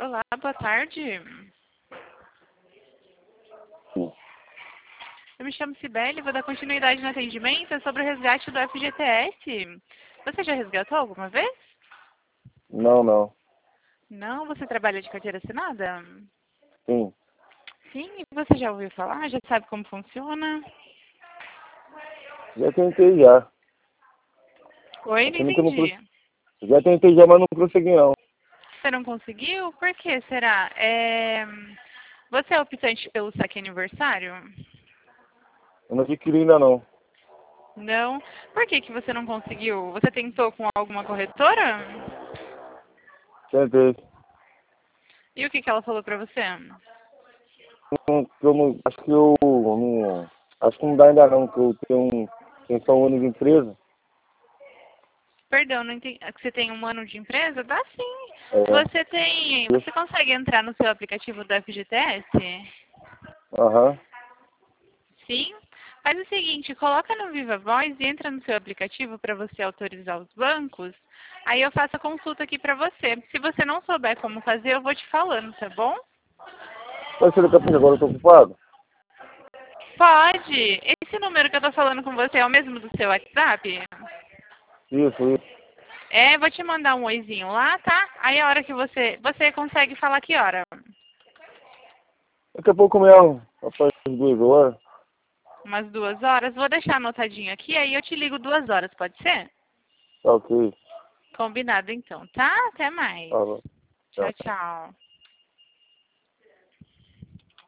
Olá, boa tarde. Eu me chamo Cibele, vou dar continuidade no atendimento. É sobre o resgate do FGTS. Você já resgatou alguma vez? Não. Não? Você trabalha de carteira assinada? Sim. Sim, e você já ouviu falar? Já sabe como funciona? Já tentei já. Oi, não Sendo que eu não entendi. Já tentei já, mas não prossegui não. Você não conseguiu? Por que será? Você é optante pelo saque aniversário? Eu não adquiri ainda não. Não. Por que você não conseguiu? Você tentou com alguma corretora? Tentei. E o que ela falou pra você? Acho que eu não. Acho que não dá ainda não, que eu tenho só um ano de empresa. Perdão, não entendi. Você tem um ano de empresa? Dá sim. É. Você consegue entrar no seu aplicativo do FGTS? Aham. Sim. Faz o seguinte, coloca no Viva Voz e entra no seu aplicativo para você autorizar os bancos. Aí eu faço a consulta aqui para você. Se você não souber como fazer, eu vou te falando, tá bom? Pode ser daqui a pouco, agora eu tô ocupado? Pode. Esse número que eu tô falando com você é o mesmo do seu WhatsApp? Isso. É, vou te mandar um oizinho lá, tá? Aí a hora que você consegue falar que hora? Daqui a pouco mesmo, após as 2 horas. Umas 2 horas. Vou deixar anotadinho aqui, aí eu te ligo 2 horas, pode ser? Tá ok. Combinado então, tá? Até mais. Tá bom. Tchau, Tchau. tchau.